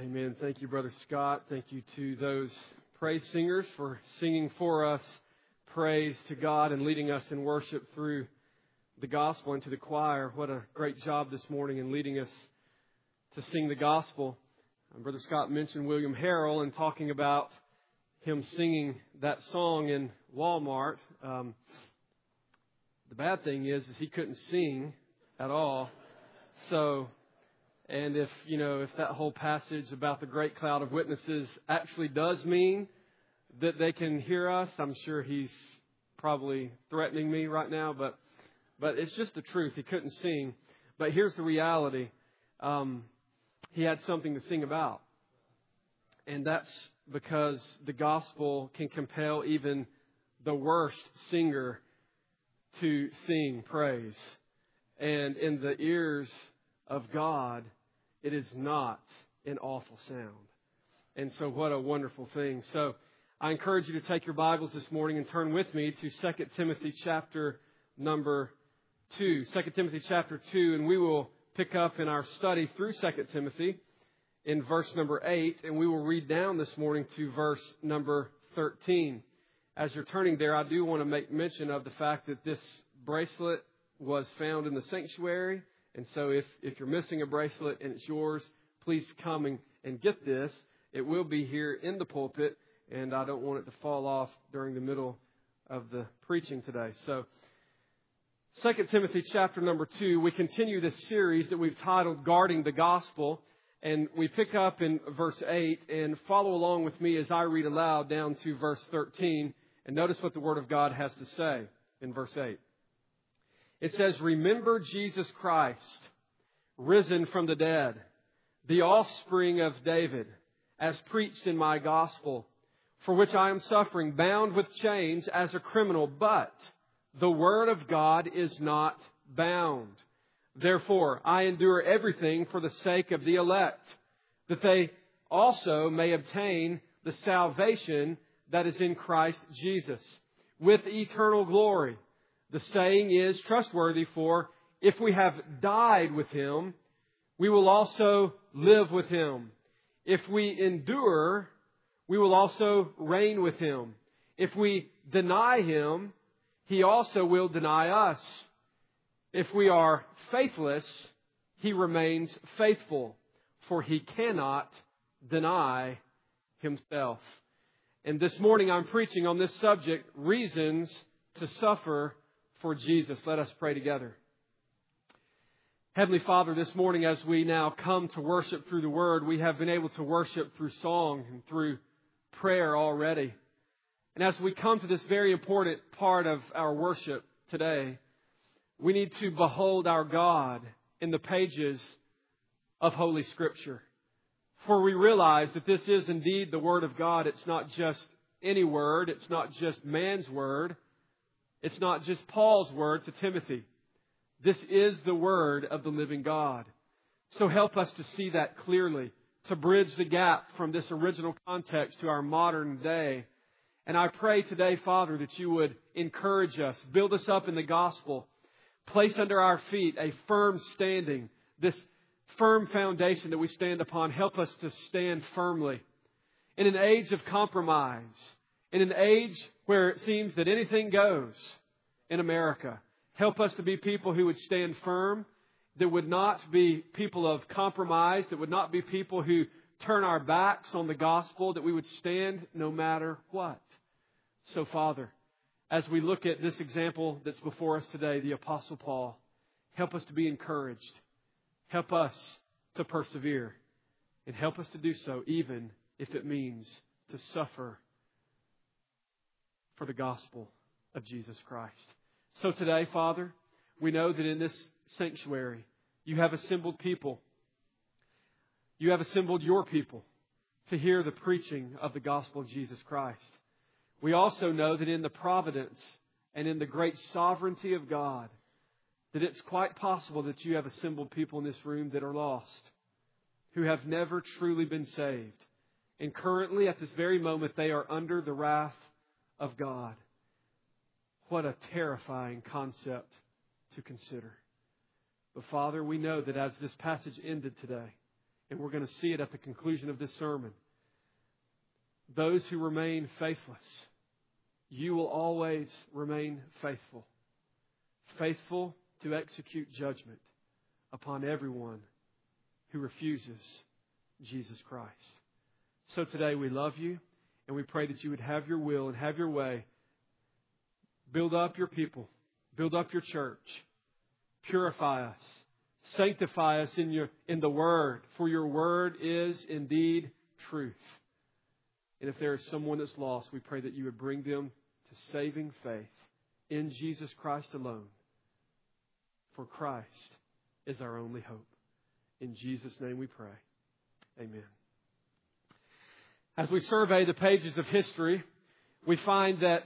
Amen. Thank you, Brother Scott. Thank you to those praise singers for singing for us praise to God and leading us in worship through the gospel, and to the choir. What a great job this morning in leading us to sing the gospel. Brother Scott mentioned William Harrell and talking about him singing that song in Walmart. The bad thing is he couldn't sing at all. And if that whole passage about the great cloud of witnesses actually does mean that they can hear us, I'm sure he's probably threatening me right now. But it's just the truth. He couldn't sing. But here's the reality. He had something to sing about. And that's because the gospel can compel even the worst singer to sing praise. And in the ears of God, it is not an awful sound. And so what a wonderful thing. So I encourage you to take your Bibles this morning and turn with me to 2 Timothy chapter number 2. 2 Timothy chapter 2, and we will pick up in our study through 2 Timothy in verse number 8, and we will read down this morning to verse number 13. As you're turning there, I do want to make mention of the fact that this bracelet was found in the sanctuary. And so if you're missing a bracelet and it's yours, please come and get this. It will be here in the pulpit, and I don't want it to fall off during the middle of the preaching today. So 2 Timothy chapter number 2, we continue this series that we've titled Guarding the Gospel. And we pick up in verse 8 and follow along with me as I read aloud down to verse 13. And notice what the Word of God has to say in verse 8. It says, "Remember Jesus Christ, risen from the dead, the offspring of David, as preached in my gospel, for which I am suffering, bound with chains as a criminal. But the word of God is not bound. Therefore, I endure everything for the sake of the elect, that they also may obtain the salvation that is in Christ Jesus, with eternal glory. The saying is trustworthy, for if we have died with Him, we will also live with Him. If we endure, we will also reign with Him. If we deny Him, He also will deny us. If we are faithless, He remains faithful, for He cannot deny Himself." And this morning I'm preaching on this subject, reasons to suffer for Jesus. Let us pray together. Heavenly Father, this morning as we now come to worship through the Word, we have been able to worship through song and through prayer already. And as we come to this very important part of our worship today, we need to behold our God in the pages of Holy Scripture. For we realize that this is indeed the Word of God. It's not just any word. It's not just man's word. It's not just Paul's word to Timothy. This is the Word of the living God. So help us to see that clearly, to bridge the gap from this original context to our modern day. And I pray today, Father, that you would encourage us, build us up in the gospel, place under our feet a firm standing, this firm foundation that we stand upon. Help us to stand firmly in an age of compromise, in an age where it seems that anything goes in America. Help us to be people who would stand firm, that would not be people of compromise, that would not be people who turn our backs on the gospel, that we would stand no matter what. So, Father, as we look at this example that's before us today, the Apostle Paul, help us to be encouraged. Help us to persevere. And help us to do so even if it means to suffer for the gospel of Jesus Christ. So today, Father, we know that in this sanctuary, you have assembled people. You have assembled your people to hear the preaching of the gospel of Jesus Christ. We also know that in the providence and in the great sovereignty of God, that it's quite possible that you have assembled people in this room that are lost, who have never truly been saved. And currently, at this very moment, they are under the wrath of God. What a terrifying concept to consider. But Father, we know that as this passage ended today, And we're going to see it at the conclusion of this sermon. Those who remain faithless, you will always remain faithful. Faithful to execute judgment upon everyone who refuses Jesus Christ. So today we love you, and we pray that you would have your will and have your way. Build up your people. Build up your church. Purify us. Sanctify us in the Word, for your Word is indeed truth. And if there is someone that's lost, we pray that you would bring them to saving faith in Jesus Christ alone. For Christ is our only hope. In Jesus' name we pray. Amen. As we survey the pages of history, we find that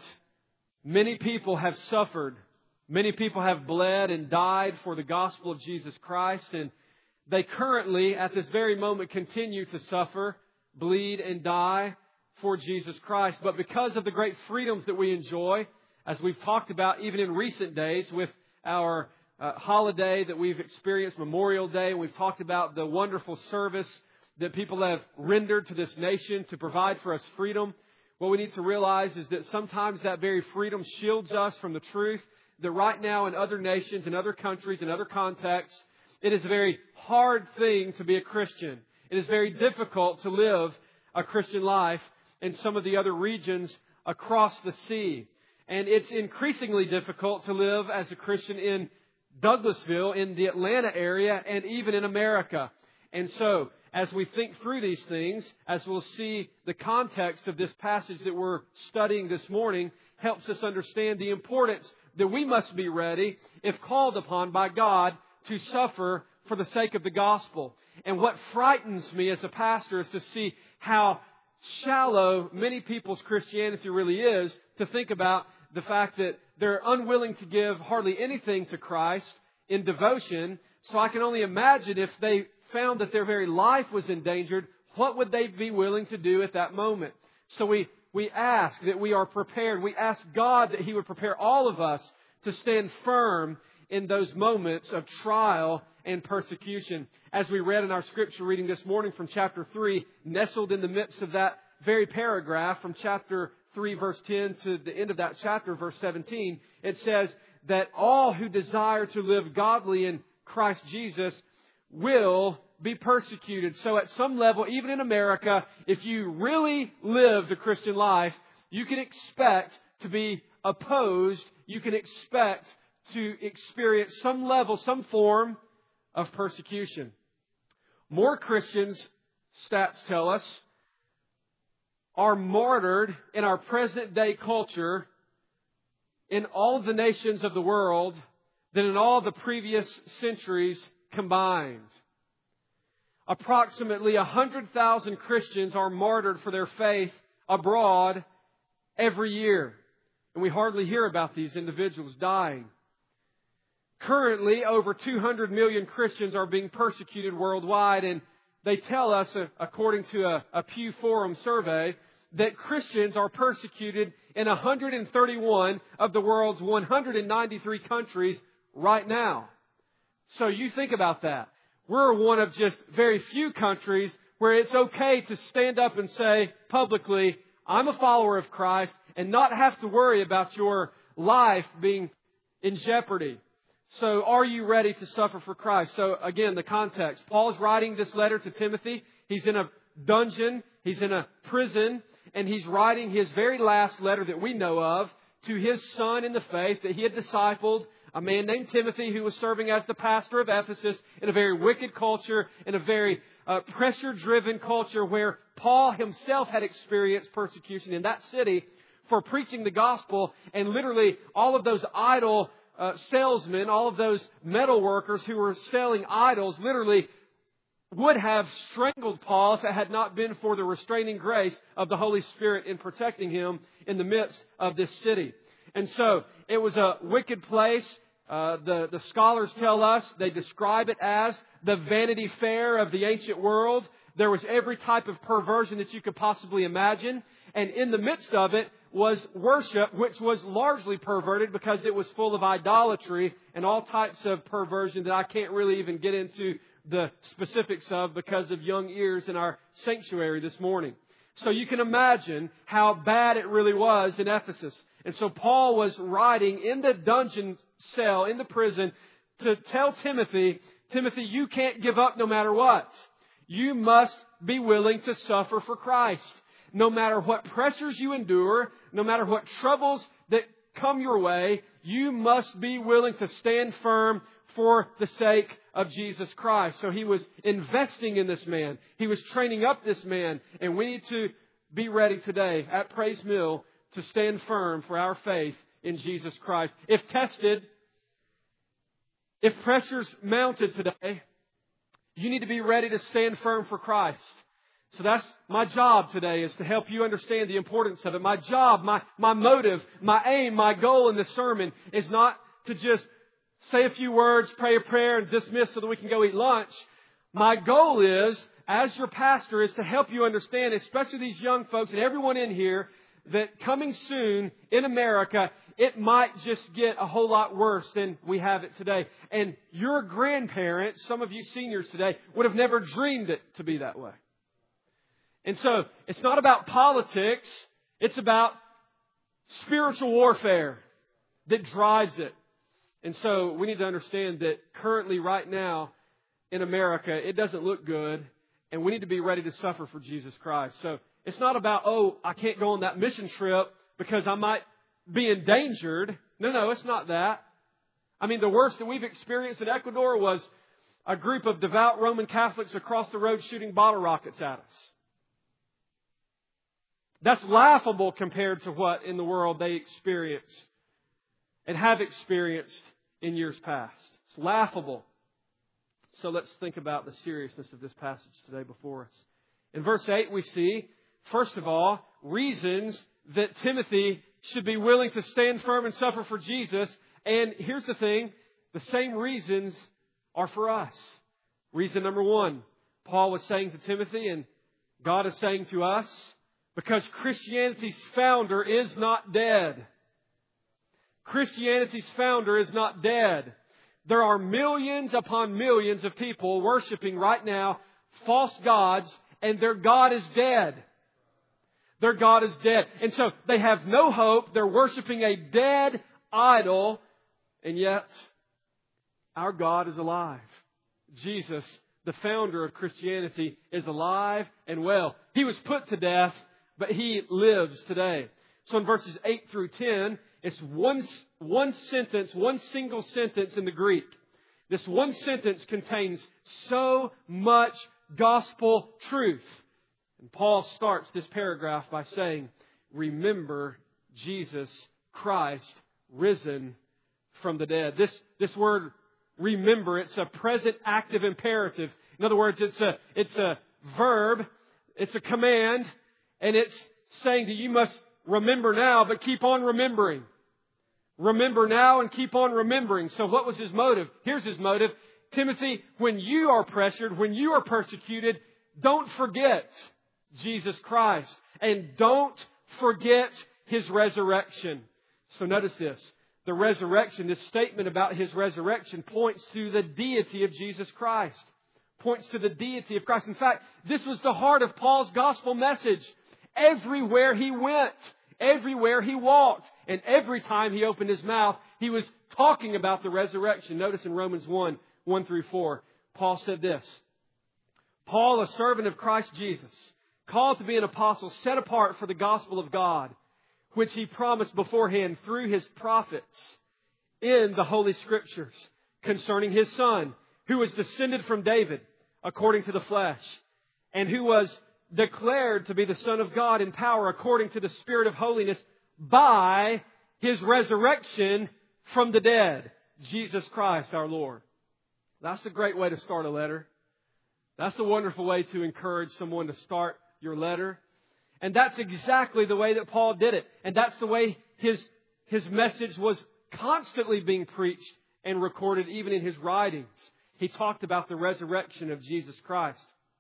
many people have suffered. Many people have bled and died for the gospel of Jesus Christ. And they currently, at this very moment, continue to suffer, bleed, and die for Jesus Christ. But because of the great freedoms that we enjoy, as we've talked about even in recent days with our holiday that we've experienced, Memorial Day, and we've talked about the wonderful service that people have rendered to this nation to provide for us freedom. What we need to realize is that sometimes that very freedom shields us from the truth that right now in other nations, in other countries, in other contexts, it is a very hard thing to be a Christian. It is very difficult to live a Christian life in some of the other regions across the sea. And it's increasingly difficult to live as a Christian in Douglasville, in the Atlanta area, and even in America. And so, as we think through these things, as we'll see, the context of this passage that we're studying this morning helps us understand the importance that we must be ready, if called upon by God, to suffer for the sake of the gospel. And what frightens me as a pastor is to see how shallow many people's Christianity really is, to think about the fact that they're unwilling to give hardly anything to Christ in devotion. So I can only imagine if they found that their very life was endangered, what would they be willing to do at that moment? So we ask that we are prepared. We ask God that He would prepare all of us to stand firm in those moments of trial and persecution. As we read in our scripture reading this morning from chapter 3, nestled in the midst of that very paragraph from chapter 3, verse 10 to the end of that chapter, verse 17, it says that all who desire to live godly in Christ Jesus will be persecuted. So at some level, even in America, if you really live the Christian life, you can expect to be opposed. You can expect to experience some level, some form of persecution. More Christians, stats tell us, are martyred in our present day culture in all the nations of the world than in all the previous centuries combined. Approximately 100,000 Christians are martyred for their faith abroad every year. And we hardly hear about these individuals dying. Currently, over 200 million Christians are being persecuted worldwide. And they tell us, according to a Pew Forum survey, that Christians are persecuted in 131 of the world's 193 countries right now. So you think about that. We're one of just very few countries where it's okay to stand up and say publicly, I'm a follower of Christ, and not have to worry about your life being in jeopardy. So are you ready to suffer for Christ? So again, the context. Paul's writing this letter to Timothy. He's in a dungeon. He's in a prison. And he's writing his very last letter that we know of to his son in the faith that he had discipled, a man named Timothy, who was serving as the pastor of Ephesus in a very wicked culture, in a very pressure-driven culture where Paul himself had experienced persecution in that city for preaching the gospel. And literally all of those idol salesmen, all of those metal workers who were selling idols, literally would have strangled Paul if it had not been for the restraining grace of the Holy Spirit in protecting him in the midst of this city. And so it was a wicked place. The scholars tell us, they describe it as the Vanity Fair of the ancient world. There was every type of perversion that you could possibly imagine. And in the midst of it was worship, which was largely perverted because it was full of idolatry and all types of perversion that I can't really even get into the specifics of because of young ears in our sanctuary this morning. So you can imagine how bad it really was in Ephesus. And so Paul was writing in the dungeon cell, in the prison, to tell Timothy, you can't give up no matter what. You must be willing to suffer for Christ. No matter what pressures you endure, no matter what troubles that come your way, you must be willing to stand firm for the sake of Jesus Christ. So he was investing in this man. He was training up this man. And we need to be ready today at Praise Mill to stand firm for our faith in Jesus Christ. If tested, if pressures mounted today, you need to be ready to stand firm for Christ. So that's my job today, is to help you understand the importance of it. My job, my motive, my aim, my goal in this sermon is not to just say a few words, pray a prayer, and dismiss so that we can go eat lunch. My goal is, as your pastor, is to help you understand, especially these young folks and everyone in here, that coming soon in America, it might just get a whole lot worse than we have it today. And your grandparents, some of you seniors today, would have never dreamed it to be that way. And so, it's not about politics. It's about spiritual warfare that drives it. And so, we need to understand that currently, right now, in America, it doesn't look good. And we need to be ready to suffer for Jesus Christ. So, it's not about, I can't go on that mission trip because I might be endangered. No, it's not that. I mean, the worst that we've experienced in Ecuador was a group of devout Roman Catholics across the road shooting bottle rockets at us. That's laughable compared to what in the world they experience and have experienced in years past. It's laughable. So let's think about the seriousness of this passage today before us. In verse 8 we see, first of all, reasons that Timothy should be willing to stand firm and suffer for Jesus. And here's the thing, the same reasons are for us. Reason number one, Paul was saying to Timothy, and God is saying to us, because Christianity's founder is not dead. Christianity's founder is not dead. There are millions upon millions of people worshiping right now false gods, and their God is dead. Their God is dead. And so they have no hope. They're worshiping a dead idol. And yet, our God is alive. Jesus, the founder of Christianity, is alive and well. He was put to death, but He lives today. So in verses 8 through 10, it's one sentence, one single sentence in the Greek. This one sentence contains so much gospel truth. And Paul starts this paragraph by saying, remember Jesus Christ risen from the dead. This word remember, it's a present active imperative. In other words, it's a verb, it's a command, and it's saying that you must remember now, but keep on remembering. Remember now and keep on remembering. So what was his motive? Here's his motive. Timothy, when you are pressured, when you are persecuted, don't forget Jesus Christ. And don't forget His resurrection. So notice this. The resurrection, this statement about His resurrection points to the deity of Jesus Christ. Points to the deity of Christ. In fact, this was the heart of Paul's gospel message. Everywhere he went, everywhere he walked, and every time he opened his mouth, he was talking about the resurrection. Notice in Romans 1 through 4, Paul said this. Paul, a servant of Christ Jesus, called to be an apostle, set apart for the gospel of God, which He promised beforehand through His prophets in the Holy Scriptures concerning His Son, who was descended from David according to the flesh, and who was declared to be the Son of God in power according to the Spirit of holiness by His resurrection from the dead, Jesus Christ our Lord. That's a great way to start a letter. That's a wonderful way to encourage someone to start your letter. And that's exactly the way that Paul did it. And that's the way his message was constantly being preached and recorded even in his writings. He talked about the resurrection of Jesus Christ.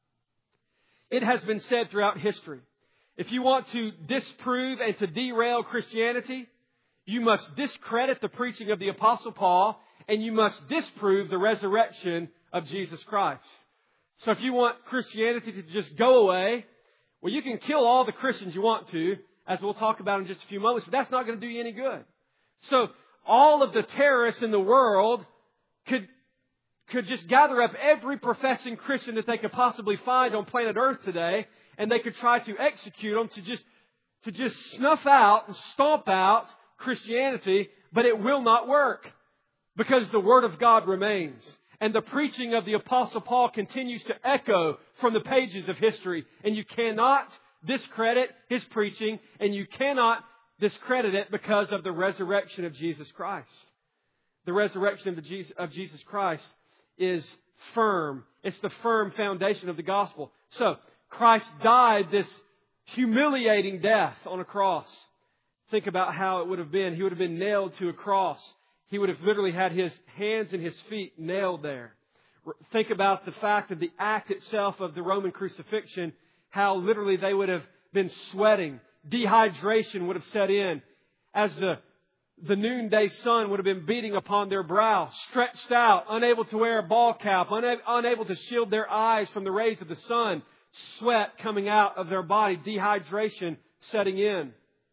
It has been said throughout history, if you want to disprove and to derail Christianity, you must discredit the preaching of the Apostle Paul, and you must disprove the resurrection of Jesus Christ. So if you want Christianity to just go away, well, you can kill all the Christians you want to, as we'll talk about in just a few moments, but that's not going to do you any good. So all of the terrorists in the world could just gather up every professing Christian that they could possibly find on planet Earth today, and they could try to execute them to just snuff out and stomp out Christianity, but it will not work because the Word of God remains. And the preaching of the Apostle Paul continues to echo from the pages of history. And you cannot discredit his preaching, and you cannot discredit it because of the resurrection of Jesus Christ. The resurrection of Jesus Christ is firm. It's the firm foundation of the gospel. So, Christ died this humiliating death on a cross. Think about how it would have been. He would have been nailed to a cross. He would have literally had his hands and his feet nailed there. Think about the fact of the act itself of the Roman crucifixion, how literally they would have been sweating. Dehydration would have set in as the noonday sun would have been beating upon their brow, stretched out, unable to wear a ball cap, unable to shield their eyes from the rays of the sun, sweat coming out of their body, dehydration setting in.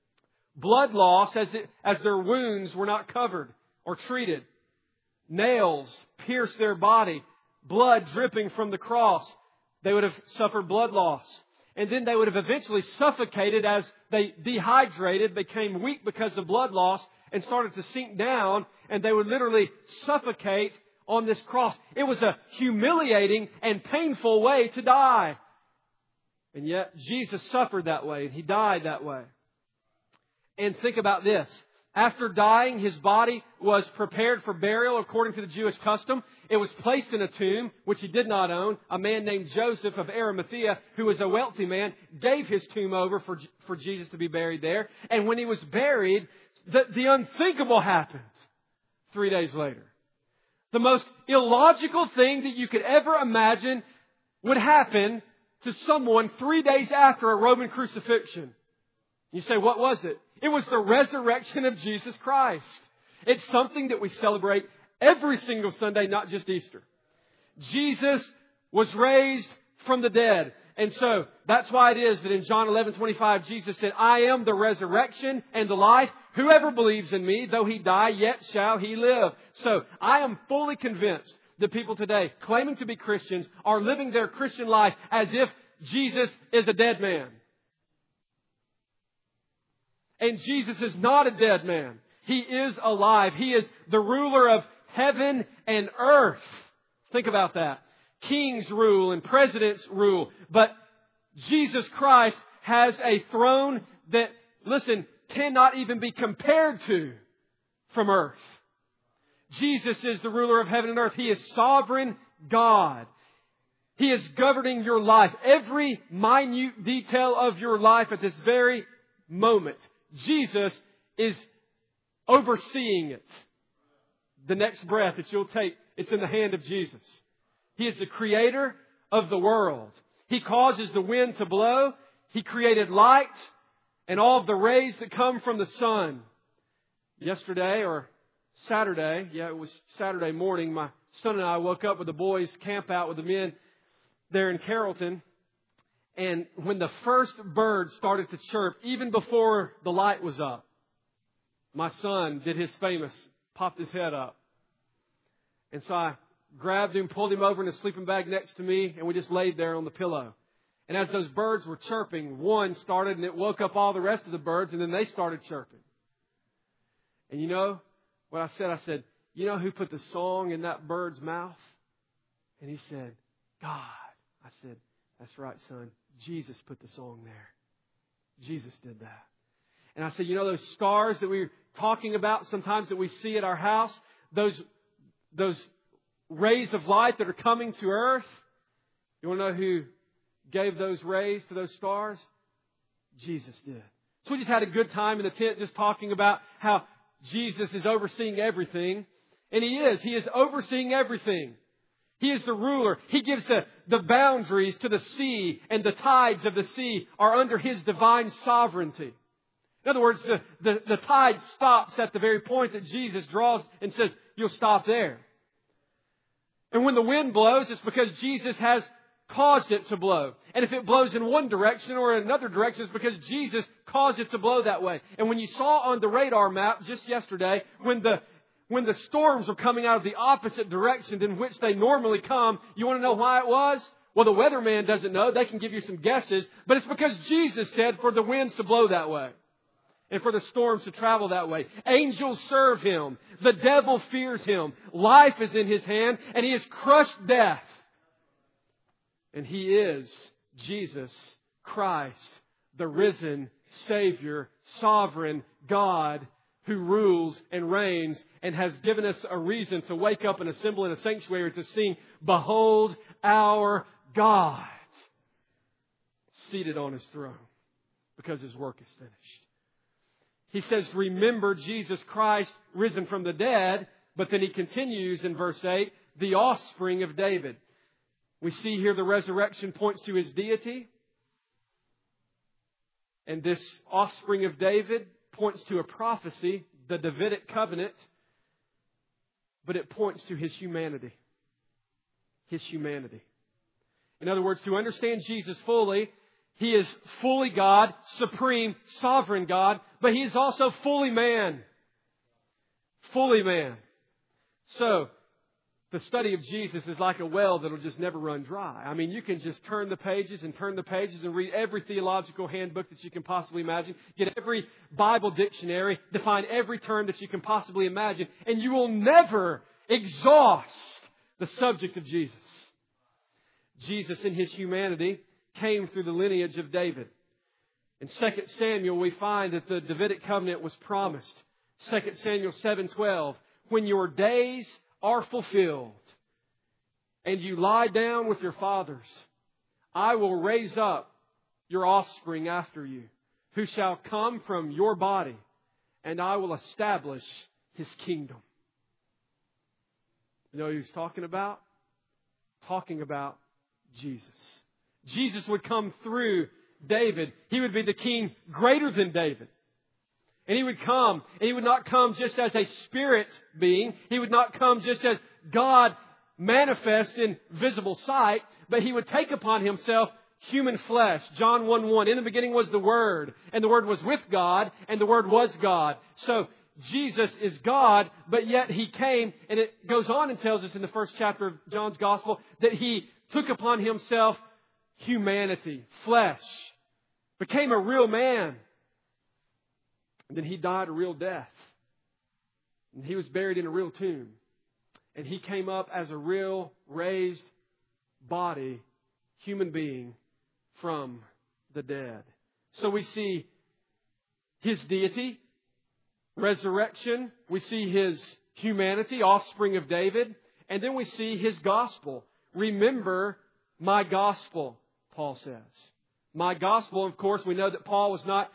Blood loss as their wounds were not covered or treated. Nails pierced their body, blood dripping from the cross. They would have suffered blood loss. And then they would have eventually suffocated as they dehydrated, became weak because of blood loss, and started to sink down, and they would literally suffocate on this cross. It was a humiliating and painful way to die. And yet Jesus suffered that way, and He died that way. And think about this. After dying, His body was prepared for burial according to the Jewish custom. It was placed in a tomb, which He did not own. A man named Joseph of Arimathea, who was a wealthy man, gave his tomb over for Jesus to be buried there. And when He was buried, the unthinkable happened 3 days later. The most illogical thing that you could ever imagine would happen to someone 3 days after a Roman crucifixion. You say, what was it? It was the resurrection of Jesus Christ. It's something that we celebrate every single Sunday, not just Easter. Jesus was raised from the dead. And so that's why it is that in John 11:25, Jesus said, I am the resurrection and the life. Whoever believes in me, though he die, yet shall he live. So I am fully convinced that people today claiming to be Christians are living their Christian life as if Jesus is a dead man. And Jesus is not a dead man. He is alive. He is the ruler of heaven and earth. Think about that. Kings rule and presidents rule. But Jesus Christ has a throne that, listen, cannot even be compared to from earth. Jesus is the ruler of heaven and earth. He is sovereign God. He is governing your life. Every minute detail of your life at this very moment. Jesus is overseeing it. The next breath that you'll take, it's in the hand of Jesus. He is the creator of the world. He causes the wind to blow. He created light and all of the rays that come from the sun. Yesterday or Saturday, it was Saturday morning, my son and I woke up with the boys' camp out with the men there in Carrollton. And when the first bird started to chirp, even before the light was up, my son did his famous, popped his head up. And so I grabbed him, pulled him over in a sleeping bag next to me, and we just laid there on the pillow. And as those birds were chirping, one started and it woke up all the rest of the birds, and then they started chirping. And you know what I said? I said, you know who put the song in that bird's mouth? And he said, God. I said, that's right, son. Jesus put the song there. Jesus did that. And I said, you know those stars that we were talking about sometimes that we see at our house? Those rays of light that are coming to earth? You want to know who gave those rays to those stars? Jesus did. So we just had a good time in the tent just talking about how Jesus is overseeing everything. And He is. He is overseeing everything. He is the ruler. He gives the boundaries to the sea, and the tides of the sea are under His divine sovereignty. In other words, the tide stops at the very point that Jesus draws and says, you'll stop there. And when the wind blows, it's because Jesus has caused it to blow. And if it blows in one direction or another direction, it's because Jesus caused it to blow that way. And when you saw on the radar map just yesterday, when the storms were coming out of the opposite direction in which they normally come, you want to know why it was? Well, the weatherman doesn't know. They can give you some guesses. But it's because Jesus said for the winds to blow that way and for the storms to travel that way. Angels serve Him. The devil fears Him. Life is in His hand, and He has crushed death. And He is Jesus Christ, the risen Savior, sovereign God, who rules and reigns and has given us a reason to wake up and assemble in a sanctuary to sing, "Behold our God," seated on His throne, because His work is finished. He says, remember Jesus Christ risen from the dead, but then He continues in verse 8, the offspring of David. We see here the resurrection points to His deity. And this offspring of David points to a prophecy, the Davidic covenant, but it points to His humanity. His humanity. In other words, to understand Jesus fully, He is fully God, supreme, sovereign God, but He is also fully man. Fully man. So, the study of Jesus is like a well that will just never run dry. I mean, you can just turn the pages and read every theological handbook that you can possibly imagine, get every Bible dictionary, define every term that you can possibly imagine, and you will never exhaust the subject of Jesus. Jesus in His humanity came through the lineage of David. In 2 Samuel, we find that the Davidic covenant was promised. 2 Samuel 7:12, when your days are fulfilled and you lie down with your fathers, I will raise up your offspring after you, who shall come from your body, and I will establish His kingdom. You know who He's talking about? Talking about Jesus. Jesus would come through David. He would be the king greater than David. And He would come, and He would not come just as a spirit being. He would not come just as God manifest in visible sight, but He would take upon Himself human flesh. John 1:1, in the beginning was the Word, and the Word was with God, and the Word was God. So Jesus is God, but yet He came, and it goes on and tells us in the first chapter of John's Gospel that He took upon Himself humanity, flesh, became a real man. And then He died a real death. And He was buried in a real tomb. And He came up as a real raised body, human being from the dead. So we see His deity, resurrection. We see His humanity, offspring of David. And then we see His gospel. Remember my gospel, Paul says. My gospel, of course, we know that Paul was not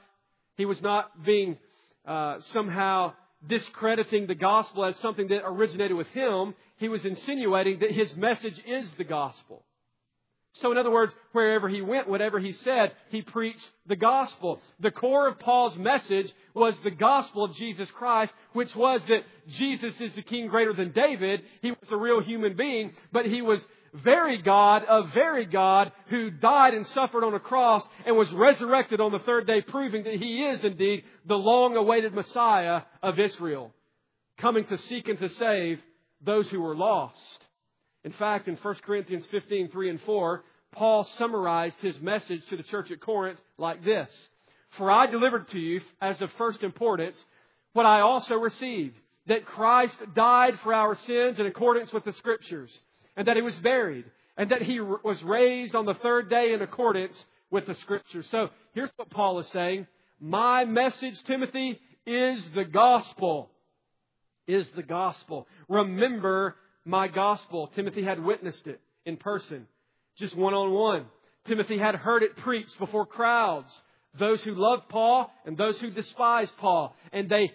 being somehow discrediting the gospel as something that originated with him. He was insinuating that his message is the gospel. So in other words, wherever he went, whatever he said, he preached the gospel. The core of Paul's message was the gospel of Jesus Christ, which was that Jesus is the king greater than David. He was a real human being, but He was very God, a very God who died and suffered on a cross and was resurrected on the third day, proving that He is indeed the long-awaited Messiah of Israel, coming to seek and to save those who were lost. In fact, in 1 Corinthians 15:3 and 4, Paul summarized his message to the church at Corinth like this: For I delivered to you as of first importance what I also received, that Christ died for our sins in accordance with the Scriptures, and that He was buried, and that He was raised on the third day in accordance with the Scriptures. So here's what Paul is saying. My message, Timothy, is the gospel. Is the gospel. Remember my gospel. Timothy had witnessed it in person, just one-on-one. Timothy had heard it preached before crowds. Those who loved Paul and those who despised Paul. And they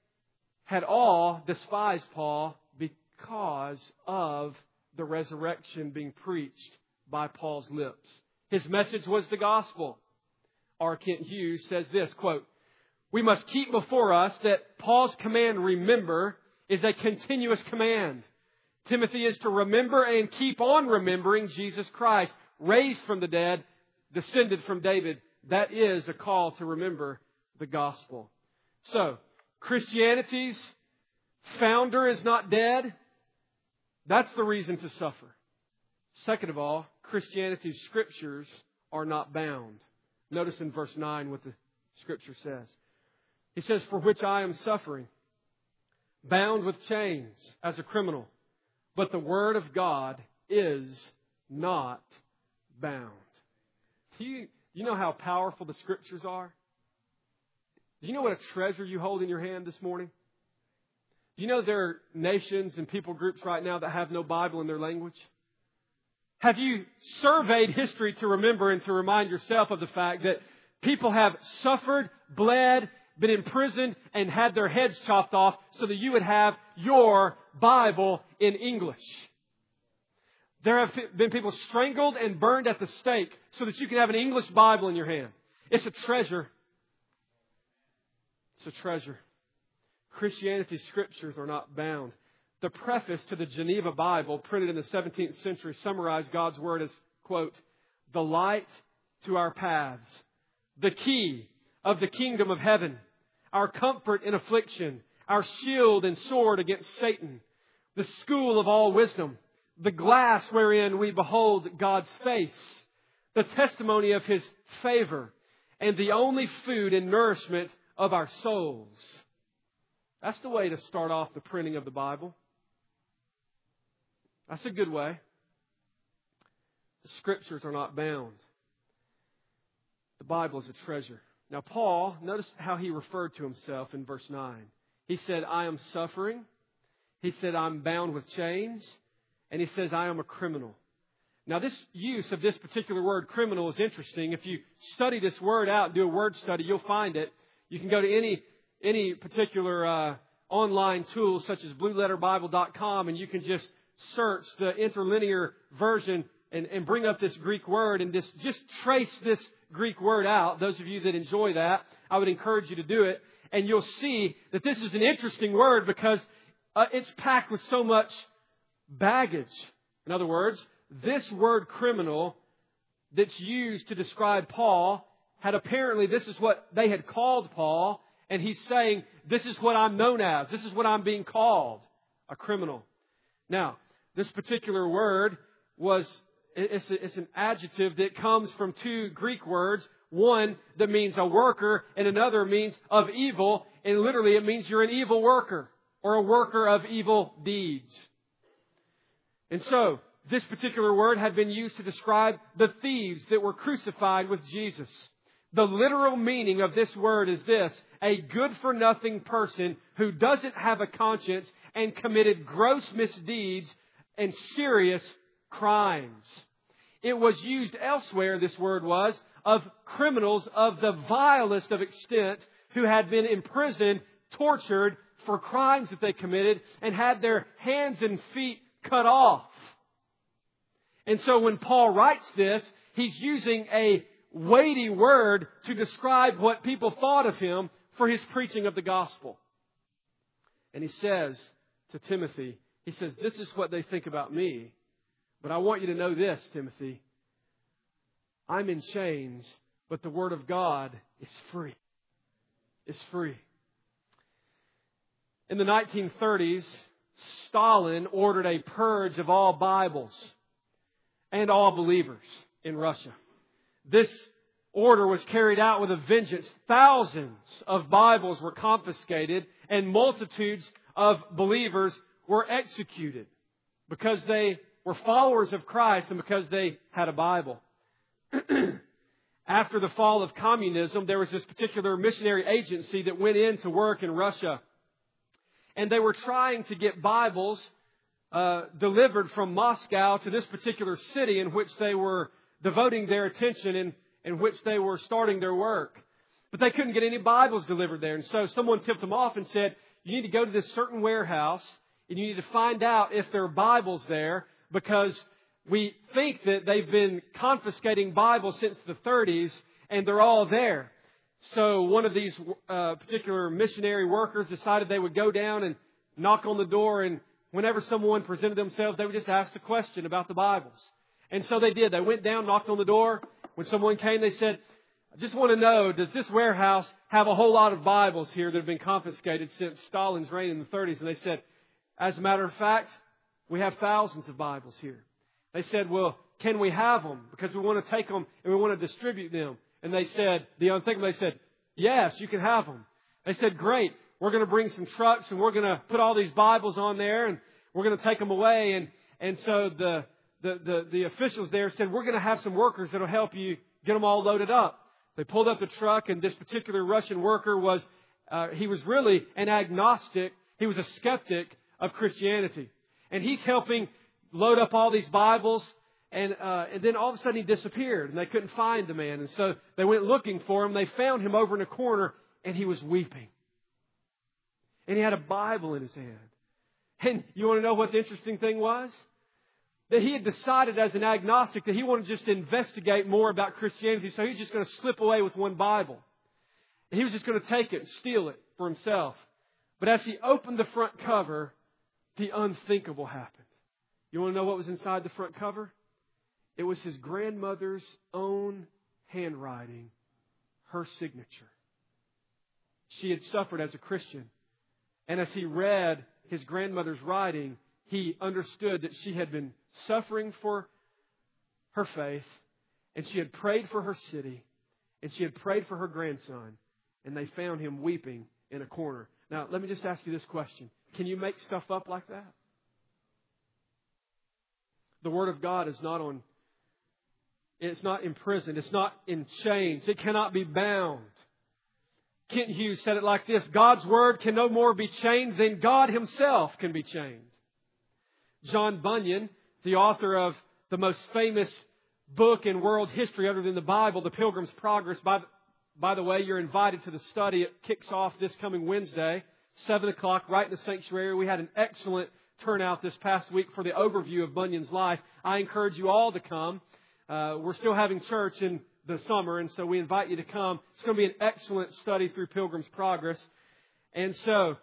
had all despised Paul because of the resurrection being preached by Paul's lips. His message was the gospel. R. Kent Hughes says this, quote, we must keep before us that Paul's command, remember, is a continuous command. Timothy is to remember and keep on remembering Jesus Christ, raised from the dead, descended from David. That is a call to remember the gospel. So, Christianity's founder is not dead. That's the reason to suffer. Second of all, Christianity's scriptures are not bound. Notice in verse 9 what the scripture says. He says, "For which I am suffering, bound with chains as a criminal. But the word of God is not bound." Do you know how powerful the scriptures are? Do you know what a treasure you hold in your hand this morning? Do you know there are nations and people groups right now that have no Bible in their language? Have you surveyed history to remember and to remind yourself of the fact that people have suffered, bled, been imprisoned, and had their heads chopped off so that you would have your Bible in English? There have been people strangled and burned at the stake so that you can have an English Bible in your hand. It's a treasure. It's a treasure. Christianity's scriptures are not bound. The preface to the Geneva Bible, printed in the 17th century, summarized God's Word as, quote, "the light to our paths, the key of the kingdom of heaven, our comfort in affliction, our shield and sword against Satan, the school of all wisdom, the glass wherein we behold God's face, the testimony of His favor, and the only food and nourishment of our souls." That's the way to start off the printing of the Bible. That's a good way. The scriptures are not bound. The Bible is a treasure. Now, Paul, notice how he referred to himself in verse 9. He said, "I am suffering." He said, "I'm bound with chains." And he says, "I am a criminal." Now, this use of this particular word, criminal, is interesting. If you study this word out and do a word study, you'll find it. You can go to any particular online tools such as blueletterbible.com, and you can just search the interlinear version and bring up this Greek word and just trace this Greek word out. Those of you that enjoy that, I would encourage you to do it. And you'll see that this is an interesting word because it's packed with so much baggage. In other words, this word criminal that's used to describe Paul this is what they had called Paul. And he's saying, this is what I'm known as. This is what I'm being called. A criminal. Now, this particular word it's an adjective that comes from two Greek words. One that means a worker and another means of evil. And literally it means you're an evil worker or a worker of evil deeds. And so, this particular word had been used to describe the thieves that were crucified with Jesus. The literal meaning of this word is this: a good-for-nothing person who doesn't have a conscience and committed gross misdeeds and serious crimes. It was used elsewhere, this word was, of criminals of the vilest of extent who had been imprisoned, tortured for crimes that they committed, and had their hands and feet cut off. And so when Paul writes this, he's using a weighty word to describe what people thought of him for his preaching of the gospel. And he says to Timothy, he says, "This is what they think about me. But I want you to know this, Timothy. I'm in chains, but the Word of God is free. It's free." In the 1930s, Stalin ordered a purge of all Bibles and all believers in Russia. This order was carried out with a vengeance. Thousands of Bibles were confiscated and multitudes of believers were executed because they were followers of Christ and because they had a Bible. After the fall of communism, there was this particular missionary agency that went in to work in Russia. And they were trying to get Bibles delivered from Moscow to this particular city in which they were devoting their attention and in which they were starting their work. But they couldn't get any Bibles delivered there. And so someone tipped them off and said, "You need to go to this certain warehouse and you need to find out if there are Bibles there, because we think that they've been confiscating Bibles since the 30s and they're all there." So one of these particular missionary workers decided they would go down and knock on the door and whenever someone presented themselves, they would just ask the question about the Bibles. And so they did. They went down, knocked on the door. When someone came, they said, I just want to know, does this warehouse have a whole lot of Bibles here that have been confiscated since Stalin's reign in the 30s? And they said, as a matter of fact, we have thousands of Bibles here. They said, well, can we have them? Because we want to take them and we want to distribute them. And they said, the unthinkable, they said, yes, you can have them. They said, great. We're going to bring some trucks and we're going to put all these Bibles on there and we're going to take them away. And so the officials there said, we're going to have some workers that will help you get them all loaded up. They pulled up the truck, and this particular Russian worker was, he was really an agnostic. He was a skeptic of Christianity. And he's helping load up all these Bibles. And then all of a sudden he disappeared and they couldn't find the man. And so they went looking for him. They found him over in a corner and he was weeping. And he had a Bible in his hand. And you want to know what the interesting thing was? That he had decided as an agnostic that he wanted just to investigate more about Christianity. So he was just going to slip away with one Bible. And he was just going to take it and steal it for himself. But as he opened the front cover, the unthinkable happened. You want to know what was inside the front cover? It was his grandmother's own handwriting, her signature. She had suffered as a Christian. And as he read his grandmother's writing, he understood that she had been suffering for her faith, and she had prayed for her city, and she had prayed for her grandson, and they found him weeping in a corner. Now, let me just ask you this question. Can you make stuff up like that? The Word of God is not on, it's not imprisoned. It's not in chains. It cannot be bound. Kent Hughes said it like this: God's Word can no more be chained than God Himself can be chained. John Bunyan, the author of the most famous book in world history other than the Bible, The Pilgrim's Progress. By the way, you're invited to the study. It kicks off this coming Wednesday, 7 o'clock, right in the sanctuary. We had an excellent turnout this past week for the overview of Bunyan's life. I encourage you all to come. We're still having church in the summer, and so we invite you to come. It's going to be an excellent study through Pilgrim's Progress. And so,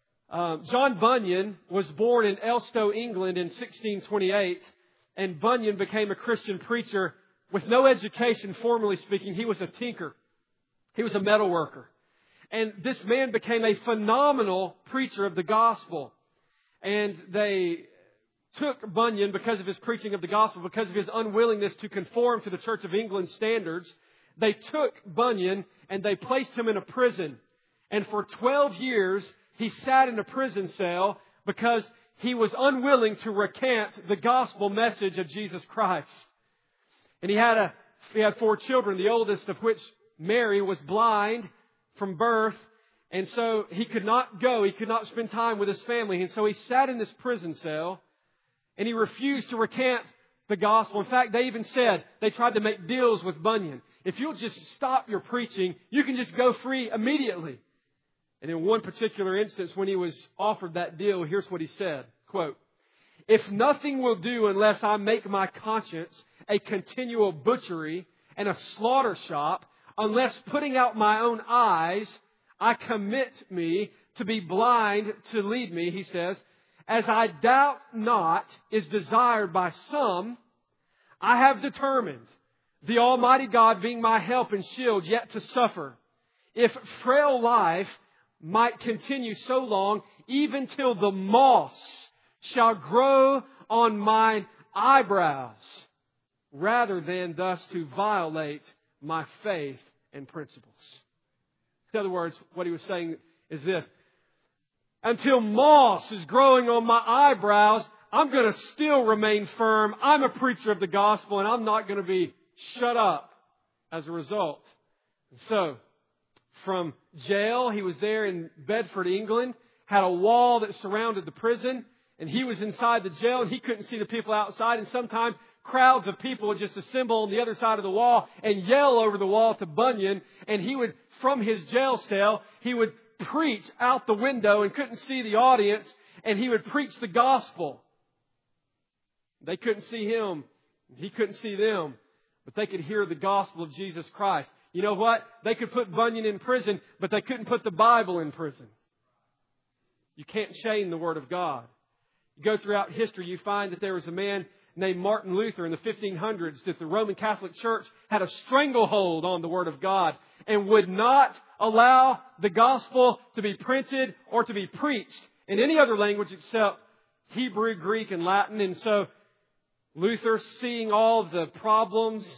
John Bunyan was born in Elstow, England in 1628, and Bunyan became a Christian preacher with no education, formally speaking. He was a tinker. He was a metal worker. And this man became a phenomenal preacher of the gospel. And they took Bunyan because of his preaching of the gospel, because of his unwillingness to conform to the Church of England standards. They took Bunyan and they placed him in a prison. And for 12 years, he sat in a prison cell because he was unwilling to recant the gospel message of Jesus Christ. And he had 4 children, the oldest of which, Mary, was blind from birth. And so he could not go. He could not spend time with his family. And so he sat in this prison cell and he refused to recant the gospel. In fact, they even said, they tried to make deals with Bunyan. If you'll just stop your preaching, you can just go free immediately. And in one particular instance, when he was offered that deal, here's what he said, quote, "If nothing will do unless I make my conscience a continual butchery and a slaughter shop, unless putting out my own eyes, I commit me to be blind to lead me," he says, "as I doubt not is desired by some, I have determined, the Almighty God being my help and shield, yet to suffer, if frail life might continue so long, even till the moss shall grow on mine eyebrows, rather than thus to violate my faith and principles." In other words, what he was saying is this: until moss is growing on my eyebrows, I'm going to still remain firm. I'm a preacher of the gospel, and I'm not going to be shut up as a result. And so, from jail, he was there in Bedford, England, had a wall that surrounded the prison, and he was inside the jail, and he couldn't see the people outside, and sometimes crowds of people would just assemble on the other side of the wall and yell over the wall to Bunyan, and he would, from his jail cell, he would preach out the window and couldn't see the audience, and he would preach the gospel. They couldn't see him, he couldn't see them, but they could hear the gospel of Jesus Christ. You know what? They could put Bunyan in prison, but they couldn't put the Bible in prison. You can't chain the Word of God. You go throughout history, you find that there was a man named Martin Luther in the 1500s that the Roman Catholic Church had a stranglehold on the Word of God and would not allow the gospel to be printed or to be preached in any other language except Hebrew, Greek, and Latin. And so Luther, seeing all the problems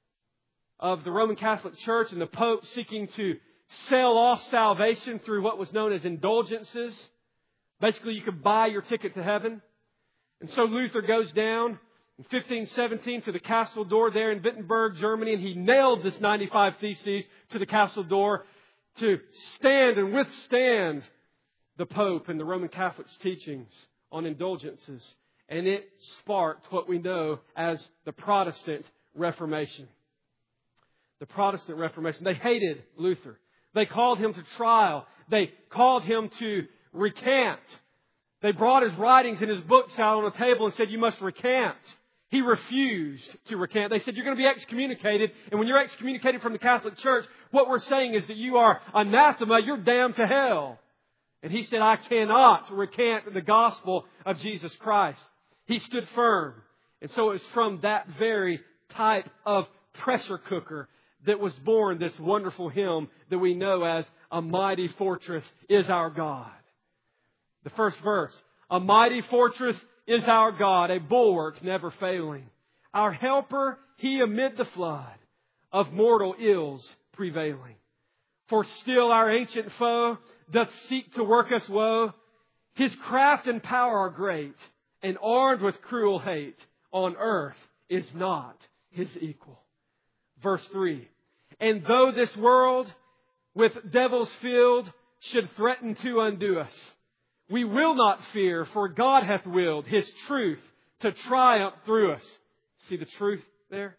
of the Roman Catholic Church and the Pope seeking to sell off salvation through what was known as indulgences. Basically, you could buy your ticket to heaven. And so Luther goes down in 1517 to the castle door there in Wittenberg, Germany, and he nailed this 95 Theses to the castle door to stand and withstand the Pope and the Roman Catholic's teachings on indulgences. And it sparked what we know as the Protestant Reformation. The Protestant Reformation. They hated Luther. They called him to trial. They called him to recant. They brought his writings and his books out on a table and said, you must recant. He refused to recant. They said, you're going to be excommunicated. And when you're excommunicated from the Catholic Church, what we're saying is that you are anathema. You're damned to hell. And he said, I cannot recant the gospel of Jesus Christ. He stood firm. And so it was from that very type of pressure cooker that was born this wonderful hymn that we know as A Mighty Fortress is Our God. The first verse, a mighty fortress is our God, a bulwark never failing. Our helper, He amid the flood of mortal ills prevailing. For still our ancient foe doth seek to work us woe. His craft and power are great, and armed with cruel hate, on earth is not His equal. Verse 3, and though this world with devils filled should threaten to undo us, we will not fear, for God hath willed His truth to triumph through us. See the truth there?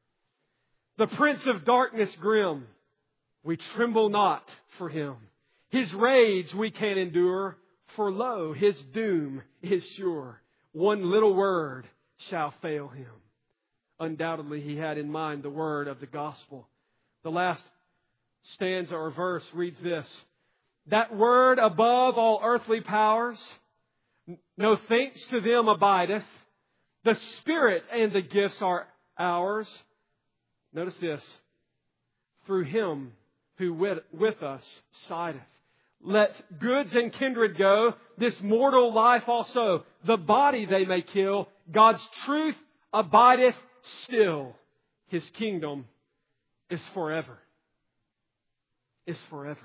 The prince of darkness grim, we tremble not for him. His rage we can endure, for lo, His doom is sure. One little word shall fail Him. Undoubtedly, He had in mind the word of the gospel. The last stanza or verse reads this. That word above all earthly powers, no thanks to them abideth. The Spirit and the gifts are ours. Notice this. Through Him who with us sideth. Let goods and kindred go, this mortal life also. The body they may kill. God's truth abideth still. His kingdom is forever. Is forever.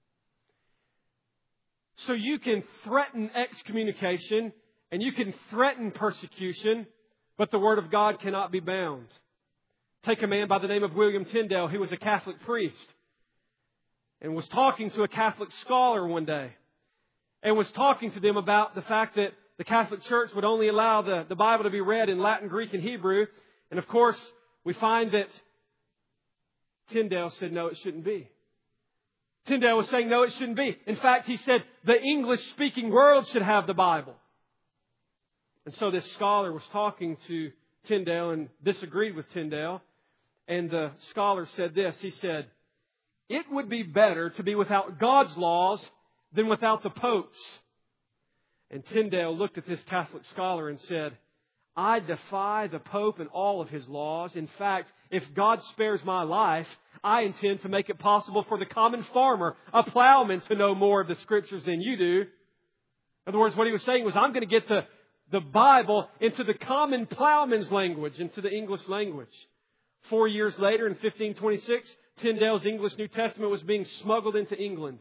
So you can threaten excommunication and you can threaten persecution, but the Word of God cannot be bound. Take a man by the name of William Tyndale, who was a Catholic priest and was talking to a Catholic scholar one day and was talking to them about the fact that the Catholic Church would only allow the Bible to be read in Latin, Greek, and Hebrew. And of course, we find that Tyndale said, no, it shouldn't be. Tyndale was saying, no, it shouldn't be. In fact, he said the English-speaking world should have the Bible. And so this scholar was talking to Tyndale and disagreed with Tyndale. And the scholar said this. He said, it would be better to be without God's laws than without the Pope's. And Tyndale looked at this Catholic scholar and said, I defy the Pope and all of his laws. In fact, if God spares my life, I intend to make it possible for the common farmer, a plowman, to know more of the Scriptures than you do. In other words, what he was saying was, I'm going to get the Bible into the common plowman's language, into the English language. 4 years later, in 1526, Tyndale's English New Testament was being smuggled into England.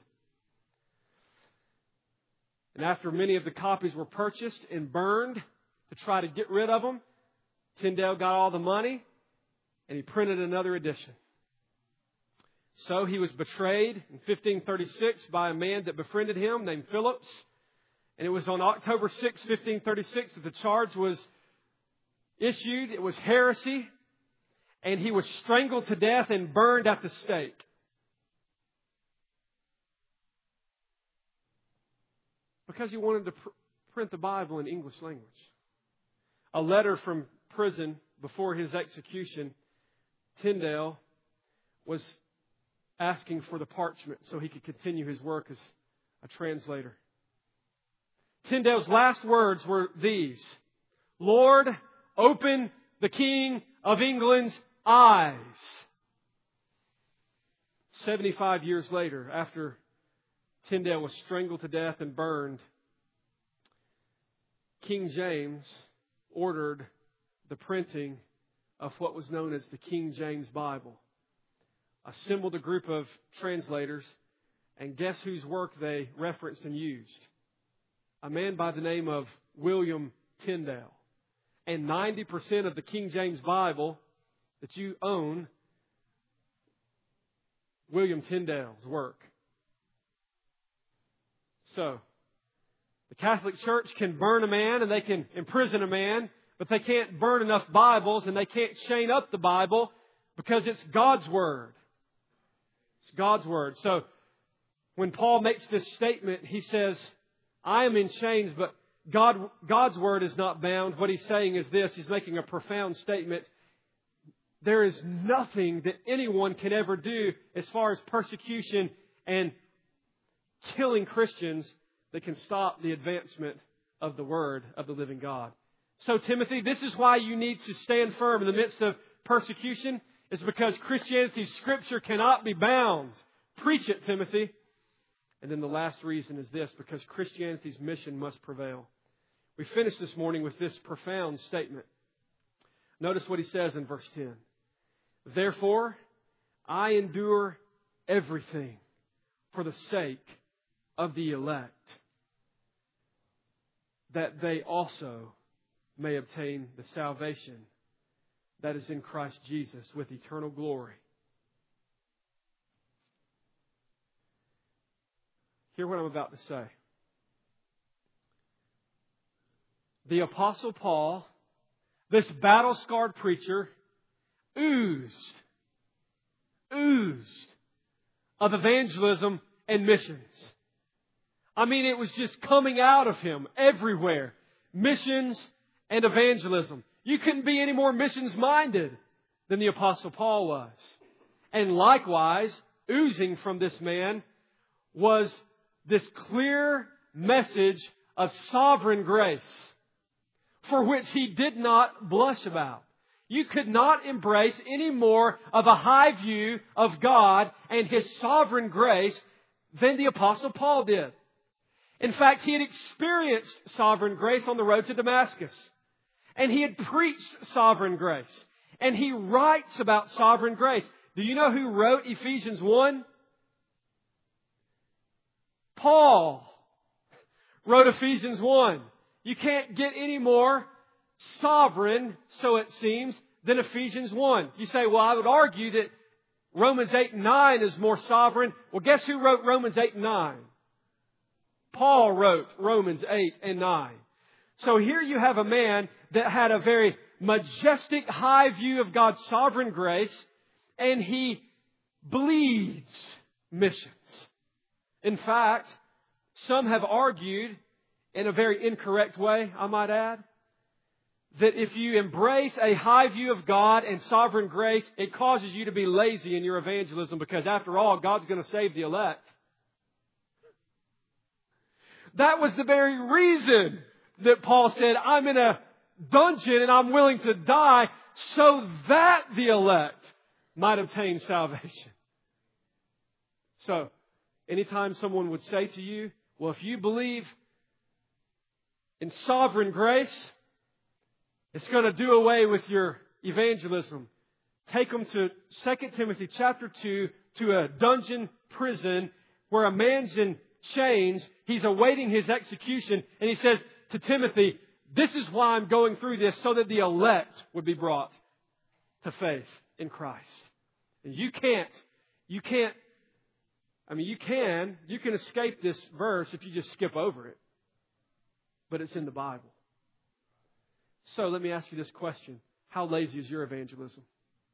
And after many of the copies were purchased and burned to try to get rid of them, Tyndale got all the money and he printed another edition. So he was betrayed in 1536 by a man that befriended him named Phillips. And it was on October 6, 1536 that the charge was issued. It was heresy. And he was strangled to death and burned at the stake. Because he wanted to print the Bible in English language. A letter from prison before his execution, Tyndale was asking for the parchment so he could continue his work as a translator. Tyndale's last words were these: "Lord, open the King of England's eyes." 75 years later, after Tyndale was strangled to death and burned, King James ordered the printing of what was known as the King James Bible. Assembled a group of translators, and guess whose work they referenced and used? A man by the name of William Tyndale. And 90% of the King James Bible that you own, William Tyndale's work. So, the Catholic Church can burn a man and they can imprison a man, but they can't burn enough Bibles and they can't chain up the Bible because it's God's Word. It's God's Word. So, when Paul makes this statement, he says, I am in chains, but God's Word is not bound. What he's saying is this. He's making a profound statement. There is nothing that anyone can ever do as far as persecution and killing Christians that can stop the advancement of the Word of the living God. So, Timothy, this is why you need to stand firm in the midst of persecution. It's because Christianity's Scripture cannot be bound. Preach it, Timothy. And then the last reason is this: because Christianity's mission must prevail. We finish this morning with this profound statement. Notice what he says in verse 10. Therefore, I endure everything for the sake of the elect, that they also may obtain the salvation that is in Christ Jesus with eternal glory. Hear what I'm about to say. The Apostle Paul, this battle-scarred preacher, oozed of evangelism and missions. I mean, it was just coming out of him everywhere. Missions and evangelism. You couldn't be any more missions-minded than the Apostle Paul was. And likewise, oozing from this man was this clear message of sovereign grace, for which he did not blush about. You could not embrace any more of a high view of God and His sovereign grace than the Apostle Paul did. In fact, he had experienced sovereign grace on the road to Damascus. And he had preached sovereign grace. And he writes about sovereign grace. Do you know who wrote Ephesians 1? Paul wrote Ephesians 1. You can't get any more sovereign, so it seems, than Ephesians 1. You say, well, I would argue that Romans 8 and 9 is more sovereign. Well, guess who wrote Romans 8 and 9? Paul wrote Romans 8 and 9. So here you have a man that had a very majestic, high view of God's sovereign grace, and he bleeds missions. In fact, some have argued, in a very incorrect way, I might add, that if you embrace a high view of God and sovereign grace, it causes you to be lazy in your evangelism, because after all, God's going to save the elect. That was the very reason that Paul said, I'm in a dungeon and I'm willing to die so that the elect might obtain salvation. So, anytime someone would say to you, well, if you believe in sovereign grace, it's going to do away with your evangelism. Take them to 2 Timothy chapter 2, to a dungeon prison where a man's in chains. He's awaiting his execution. And he says to Timothy, this is why I'm going through this, so that the elect would be brought to faith in Christ. And you can escape this verse if you just skip over it. But it's in the Bible. So let me ask you this question. How lazy is your evangelism?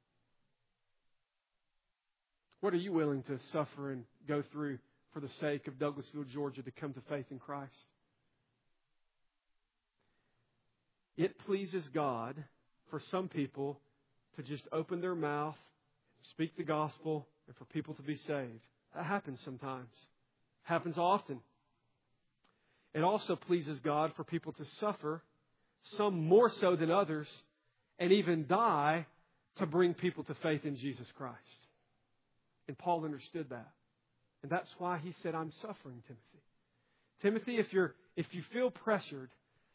What are you willing to suffer and go through for the sake of Douglasville, Georgia, to come to faith in Christ? It pleases God for some people to just open their mouth, speak the gospel, and for people to be saved. That happens sometimes. Happens often. it also pleases God for people to suffer, some more so than others, and even die to bring people to faith in Jesus Christ. And Paul understood that. And that's why he said, I'm suffering, Timothy. Timothy, if you feel pressured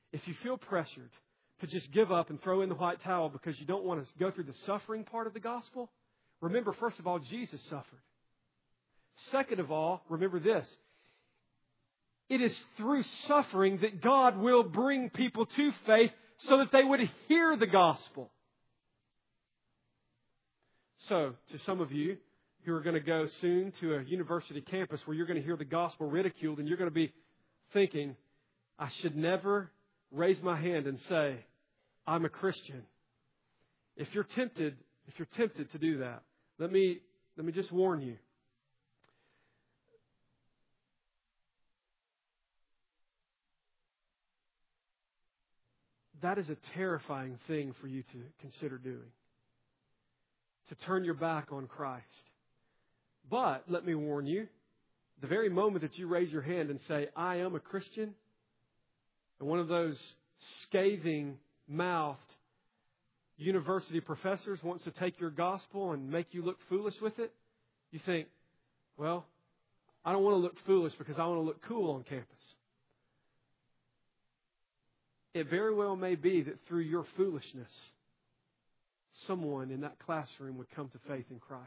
to just give up and throw in the white towel because you don't want to go through the suffering part of the gospel, remember, first of all, Jesus suffered. Second of all, remember this. It is through suffering that God will bring people to faith so that they would hear the gospel. So, to some of you who are going to go soon to a university campus where you're going to hear the gospel ridiculed and you're going to be thinking, I should never raise my hand and say, I'm a Christian. If you're tempted to do that, let me just warn you. That is a terrifying thing for you to consider doing. To turn your back on Christ. But, let me warn you, the very moment that you raise your hand and say, I am a Christian, and one of those scathing-mouthed university professors wants to take your gospel and make you look foolish with it, you think, well, I don't want to look foolish because I want to look cool on campus. It very well may be that through your foolishness, someone in that classroom would come to faith in Christ.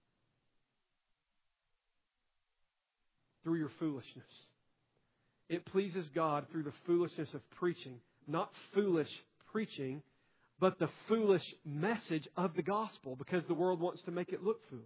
Through your foolishness. It pleases God through the foolishness of preaching. Not foolish preaching, but the foolish message of the gospel, because the world wants to make it look foolish.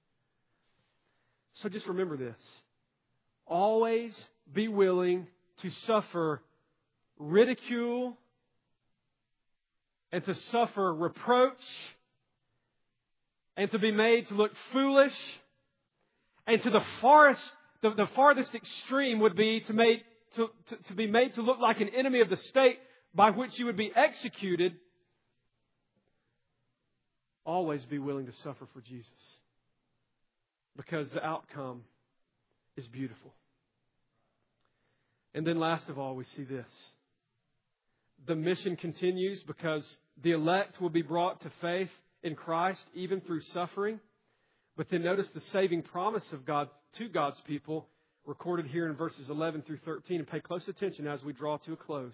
So just remember this. Always be willing to suffer ridicule and to suffer reproach and to be made to look foolish, and to the farthest extreme would be to be made to look like an enemy of the state by which you would be executed. Always be willing to suffer for Jesus, because the outcome is beautiful. And then last of all, we see this. The mission continues because the elect will be brought to faith in Christ even through suffering. But then notice the saving promise of God to God's people recorded here in verses 11 through 13. And pay close attention as we draw to a close.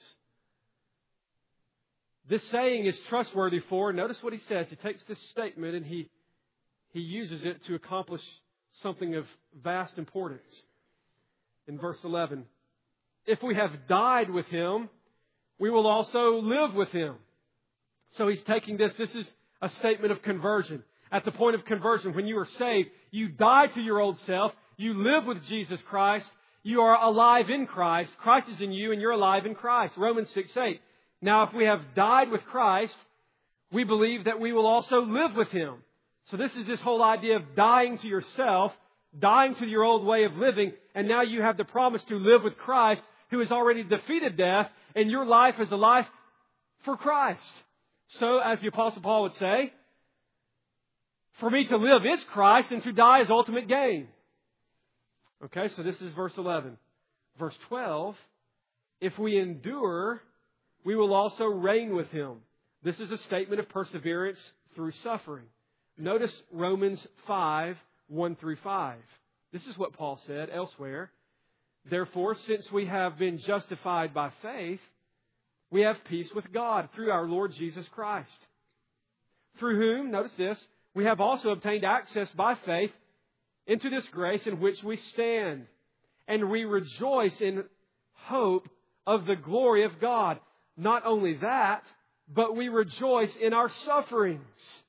This saying is trustworthy for, notice what he says. He takes this statement and he uses it to accomplish something of vast importance. In verse 11, if we have died with Him, we will also live with Him. So he's taking this is a statement of conversion. At the point of conversion, when you are saved, you die to your old self. You live with Jesus Christ. You are alive in Christ. Christ is in you and you're alive in Christ. Romans 6:8. Now, if we have died with Christ, we believe that we will also live with Him. So this is this whole idea of dying to yourself, dying to your old way of living, and now you have the promise to live with Christ, who has already defeated death, and your life is a life for Christ. So, as the Apostle Paul would say, for me to live is Christ, and to die is ultimate gain. Okay, so this is verse 11. Verse 12, if we endure, we will also reign with Him. This is a statement of perseverance through suffering. Notice Romans 5, 1 through 5. This is what Paul said elsewhere. Therefore, since we have been justified by faith, we have peace with God through our Lord Jesus Christ. Through whom, notice this, we have also obtained access by faith into this grace in which we stand. And we rejoice in hope of the glory of God. Not only that, but we rejoice in our sufferings,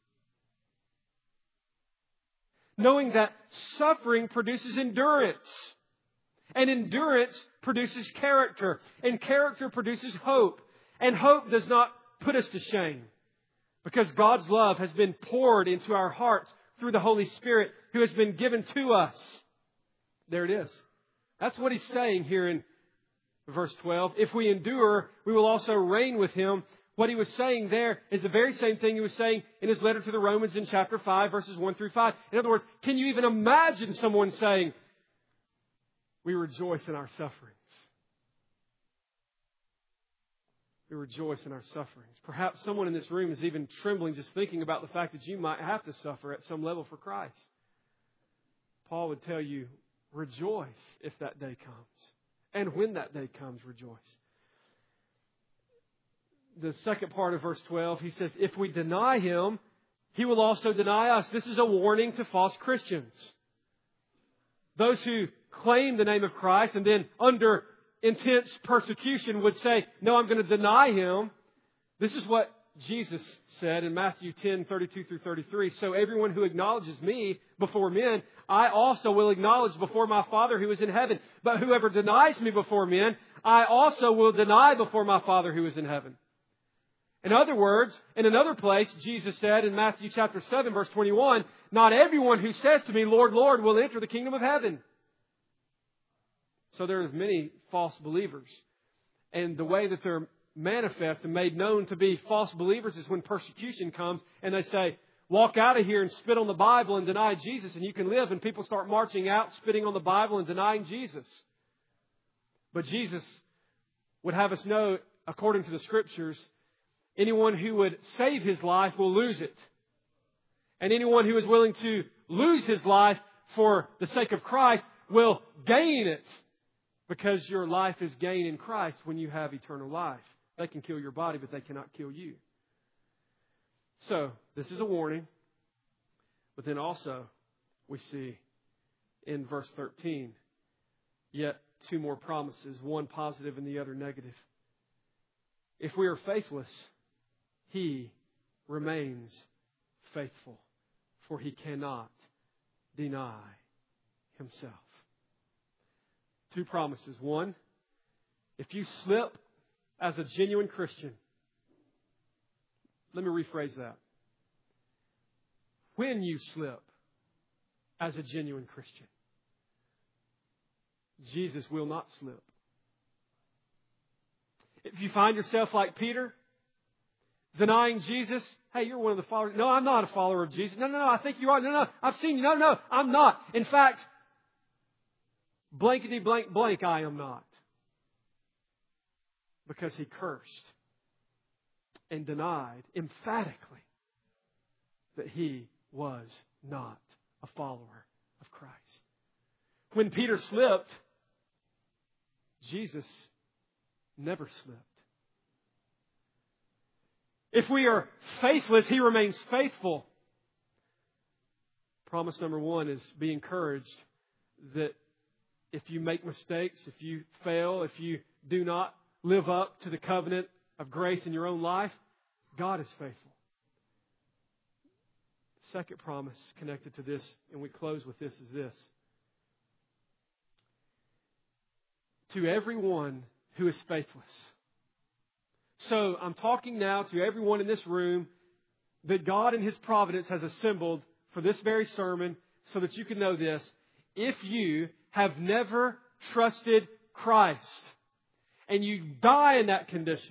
knowing that suffering produces endurance. And endurance produces character. And character produces hope. And hope does not put us to shame, because God's love has been poured into our hearts through the Holy Spirit who has been given to us. There it is. That's what he's saying here in verse 12. If we endure, we will also reign with Him. What he was saying there is the very same thing he was saying in his letter to the Romans in chapter 5, verses 1 through 5. In other words, can you even imagine someone saying, we rejoice in our sufferings? We rejoice in our sufferings. Perhaps someone in this room is even trembling just thinking about the fact that you might have to suffer at some level for Christ. Paul would tell you, rejoice if that day comes. And when that day comes, rejoice. The second part of verse 12, he says, if we deny Him, He will also deny us. This is a warning to false Christians. Those who claim the name of Christ and then under intense persecution would say, no, I'm going to deny Him. This is what Jesus said in Matthew 10:32 through 33. So everyone who acknowledges me before men, I also will acknowledge before my Father who is in heaven. But whoever denies me before men, I also will deny before my Father who is in heaven. In other words, in another place, Jesus said in Matthew chapter 7, verse 21, not everyone who says to me, Lord, Lord, will enter the kingdom of heaven. So there are many false believers. And the way that they're manifest and made known to be false believers is when persecution comes and they say, walk out of here and spit on the Bible and deny Jesus and you can live. And people start marching out, spitting on the Bible and denying Jesus. But Jesus would have us know, according to the Scriptures, anyone who would save his life will lose it. And anyone who is willing to lose his life for the sake of Christ will gain it. Because your life is gain in Christ when you have eternal life. They can kill your body, but they cannot kill you. So, this is a warning. But then also, we see in verse 13, yet two more promises, one positive and the other negative. If we are faithless, He remains faithful, for He cannot deny Himself. Two promises. One, if you slip as a genuine Christian, let me rephrase that. When you slip as a genuine Christian, Jesus will not slip. If you find yourself like Peter, denying Jesus, hey, you're one of the followers. No, I'm not a follower of Jesus. No, I think you are. No, I've seen you. No, I'm not. In fact, blankety blank blank, I am not. Because he cursed and denied emphatically that he was not a follower of Christ. When Peter slipped, Jesus never slipped. If we are faithless, He remains faithful. Promise number one is be encouraged that if you make mistakes, if you fail, if you do not live up to the covenant of grace in your own life, God is faithful. Second promise connected to this, and we close with this, is this. To everyone who is faithless. So I'm talking now to everyone in this room that God in His providence has assembled for this very sermon so that you can know this. If you have never trusted Christ and you die in that condition,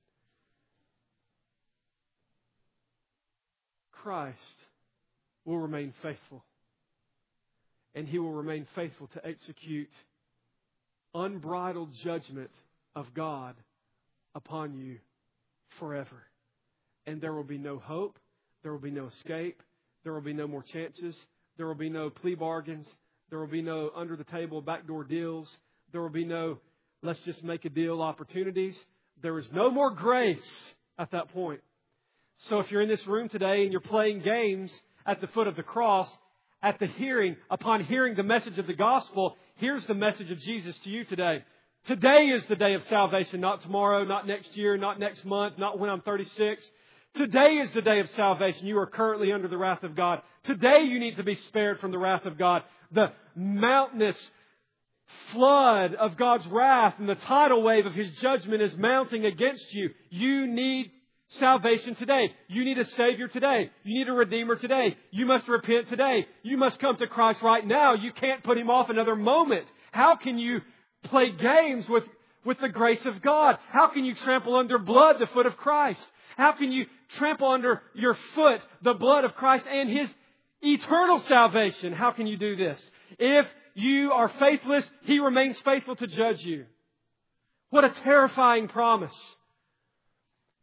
Christ will remain faithful. And He will remain faithful to execute unbridled judgment of God upon you forever. And there will be no hope. There will be no escape. There will be no more chances. There will be no plea bargains. There will be no under-the-table backdoor deals. There will be no let's just make a deal opportunities. There is no more grace at that point. So if you're in this room today and you're playing games at the foot of the cross, upon hearing the message of the gospel, here's the message of Jesus to you today. Today is the day of salvation, not tomorrow, not next year, not next month, not when I'm 36. Today is the day of salvation. You are currently under the wrath of God. Today you need to be spared from the wrath of God. The mountainous flood of God's wrath and the tidal wave of His judgment is mounting against you. You need salvation today. You need a Savior today. You need a Redeemer today. You must repent today. You must come to Christ right now. You can't put Him off another moment. How can you play games with the grace of God? How can you trample under blood the foot of Christ? How can you trample under your foot the blood of Christ and His eternal salvation? How can you do this? If you are faithless, He remains faithful to judge you. What a terrifying promise.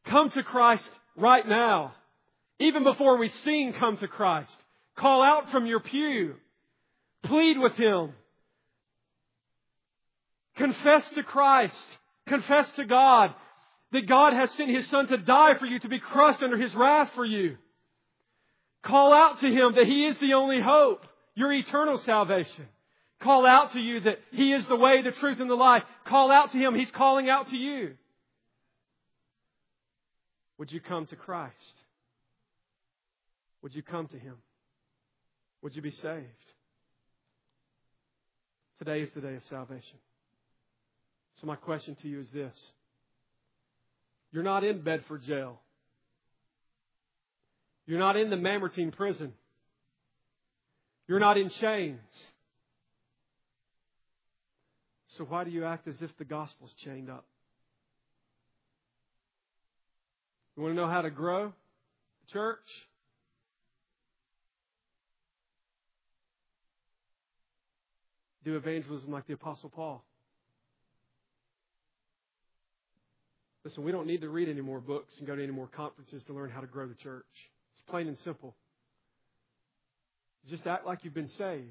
Come to Christ right now. Even before we sing, come to Christ. Call out from your pew. Plead with Him. Confess to Christ. Confess to God that God has sent His Son to die for you, to be crushed under His wrath for you. Call out to Him that He is the only hope, your eternal salvation. Call out to you that He is the way, the truth, and the life. Call out to Him. He's calling out to you. Would you come to Christ? Would you come to Him? Would you be saved? Today is the day of salvation. So my question to you is this. You're not in Bedford jail. You're not in the Mamertine prison. You're not in chains. So why do you act as if the gospel's chained up? You want to know how to grow the church? Do evangelism like the Apostle Paul. Listen, we don't need to read any more books and go to any more conferences to learn how to grow the church. It's plain and simple. Just act like you've been saved.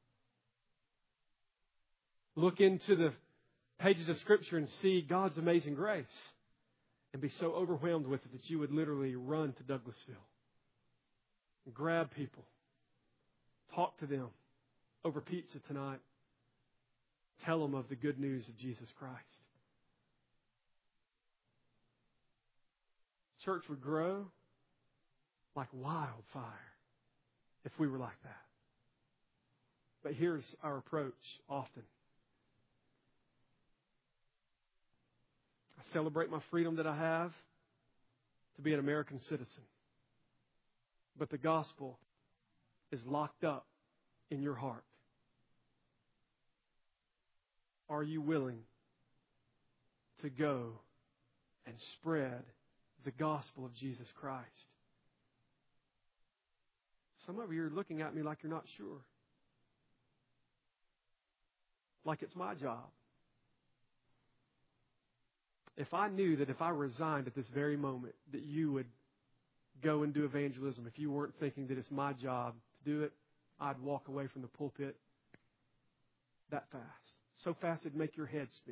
Look into the pages of Scripture and see God's amazing grace. And be so overwhelmed with it that you would literally run to Douglasville. And grab people. Talk to them over pizza tonight. Tell them of the good news of Jesus Christ. Church would grow like wildfire if we were like that. But here's our approach often. I celebrate my freedom that I have to be an American citizen. But the gospel is locked up in your heart. Are you willing to go and spread the gospel of Jesus Christ? Some of you are looking at me like you're not sure. Like it's my job. If I knew that if I resigned at this very moment that you would go and do evangelism, if you weren't thinking that it's my job to do it, I'd walk away from the pulpit that fast. So fast it'd make your head spin.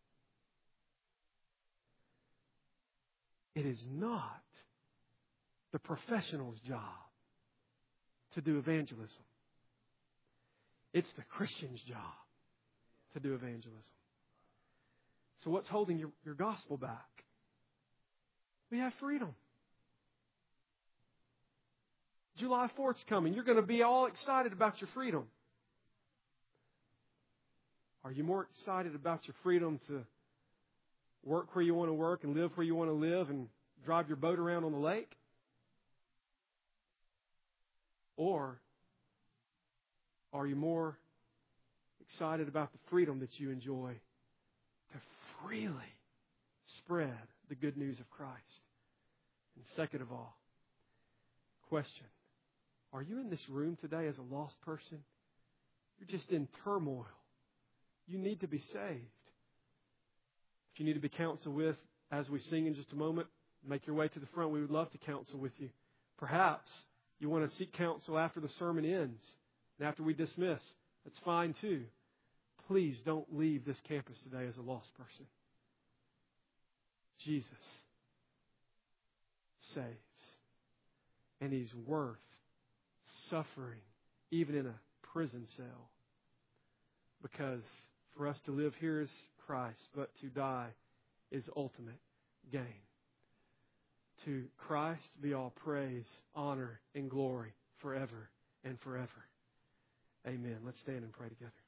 It is not the professional's job to do evangelism. It's the Christian's job to do evangelism. So what's holding your gospel back? We have freedom. July 4th's coming. You're going to be all excited about your freedom. Are you more excited about your freedom to work where you want to work and live where you want to live and drive your boat around on the lake? Or are you more excited about the freedom that you enjoy to freely spread the good news of Christ? And second of all, question, are you in this room today as a lost person? You're just in turmoil. You need to be saved. If you need to be counseled with, as we sing in just a moment, make your way to the front. We would love to counsel with you. Perhaps you want to seek counsel after the sermon ends and after we dismiss. That's fine too. Please don't leave this campus today as a lost person. Jesus saves. And He's worth suffering, even in a prison cell. Because for us to live here is Christ, but to die is ultimate gain. To Christ be all praise, honor, and glory forever and forever. Amen. Let's stand and pray together.